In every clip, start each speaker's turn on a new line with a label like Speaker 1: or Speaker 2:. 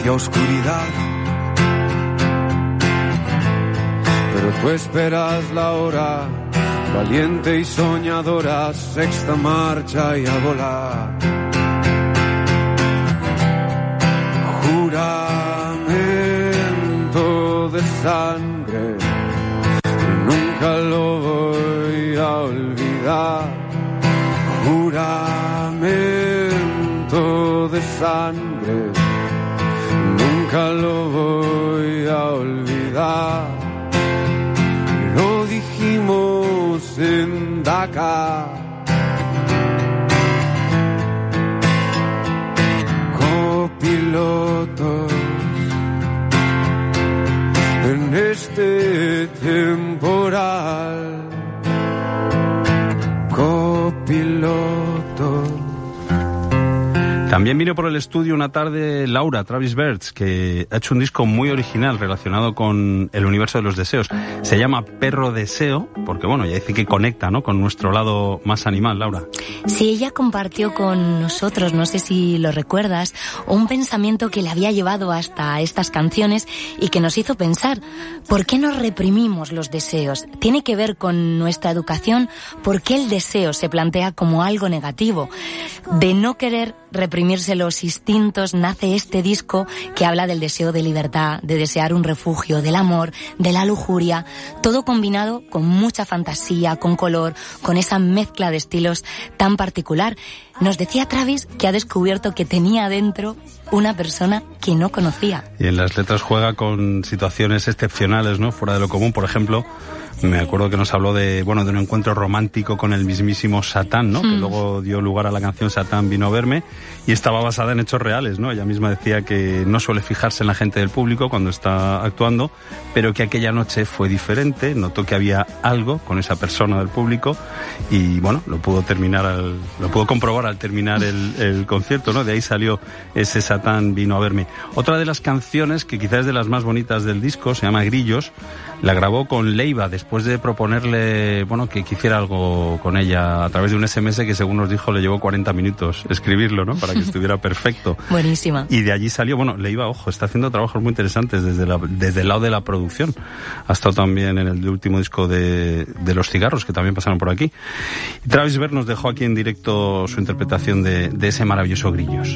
Speaker 1: hacia oscuridad. Pero tú esperas la hora, valiente y soñadora, sexta marcha y a volar. Juramento de sangre, nunca lo voy a olvidar. Juramento de sangre, nunca lo voy a olvidar. Lo dijimos en Dakar. Copilotos en este temporal. Copilotos.
Speaker 2: También vino por el estudio una tarde Laura, Travis Bertz, que ha hecho un disco muy original relacionado con el universo de los deseos. Se llama Perro Deseo, porque bueno, ya dice que conecta, ¿no?, con nuestro lado más animal, Laura.
Speaker 3: Sí, ella compartió con nosotros, no sé si lo recuerdas, un pensamiento que le había llevado hasta estas canciones y que nos hizo pensar, ¿por qué nos reprimimos los deseos? ¿Tiene que ver con nuestra educación? ¿Por qué el deseo se plantea como algo negativo? De no querer reprimirse los instintos nace este disco que habla del deseo de libertad, de desear un refugio, del amor, de la lujuria, todo combinado con mucha fantasía, con color, con esa mezcla de estilos tan particular. Nos decía Travis que ha descubierto que tenía dentro una persona que no conocía.
Speaker 2: Y en las letras juega con situaciones excepcionales, ¿no?, fuera de lo común. Por ejemplo, me acuerdo que nos habló de un encuentro romántico con el mismísimo Satán, ¿no?, que luego dio lugar a la canción Satán vino a verme, y estaba basada en hechos reales, ¿no? Ella misma decía que no suele fijarse en la gente del público cuando está actuando, pero que aquella noche fue diferente, notó que había algo con esa persona del público y bueno, lo pudo comprobar al terminar el concierto, ¿no? De ahí salió ese Satán vino a verme. Otra de las canciones que quizás es de las más bonitas del disco se llama Grillos. La grabó con Leiva después de proponerle, bueno, que hiciera algo con ella a través de un SMS que, según nos dijo, le llevó 40 minutos escribirlo, ¿no?, para que estuviera perfecto.
Speaker 3: Buenísima.
Speaker 2: Y de allí salió, bueno, Leiva, ojo, está haciendo trabajos muy interesantes desde el lado de la producción. Ha estado también en el último disco de Los Cigarros, que también pasaron por aquí. Y Travis Bertz nos dejó aquí en directo su interpretación de ese maravilloso Grillos.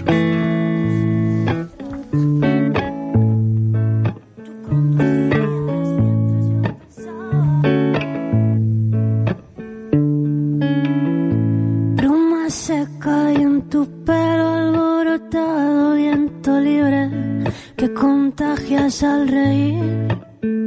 Speaker 4: Al reír,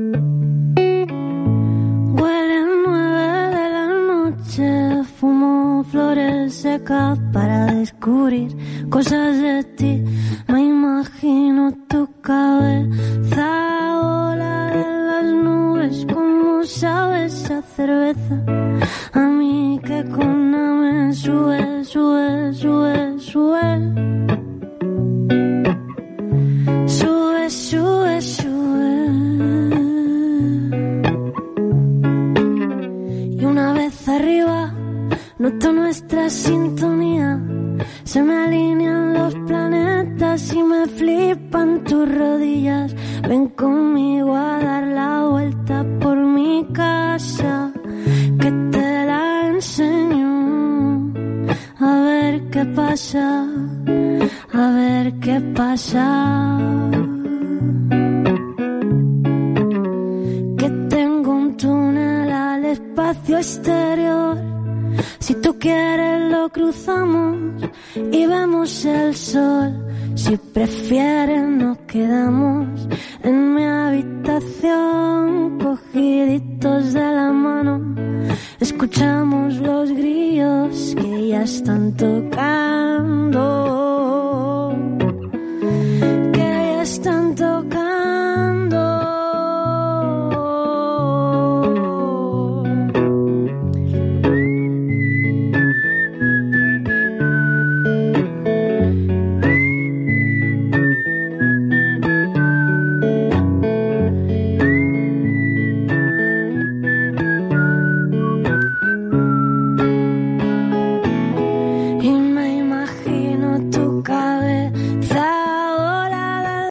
Speaker 4: huele 9 de la noche, fumo flores secas para descubrir cosas de ti. Me imagino tu cabeza volar en las nubes, como sabes a cerveza. A mí que con me sube, sube, sube, sube. Sube, sube. Y una vez arriba, noto nuestra sintonía. Se me alinean los planetas y me flipan tus rodillas. Ven conmigo a dar la vuelta por mi casa, que te la enseño. A ver qué pasa, a ver qué pasa. Espacio exterior, si tú quieres lo cruzamos y vemos el sol. Si prefieres nos quedamos en mi habitación, cogiditos de la mano, escuchamos los grillos que ya están tocando.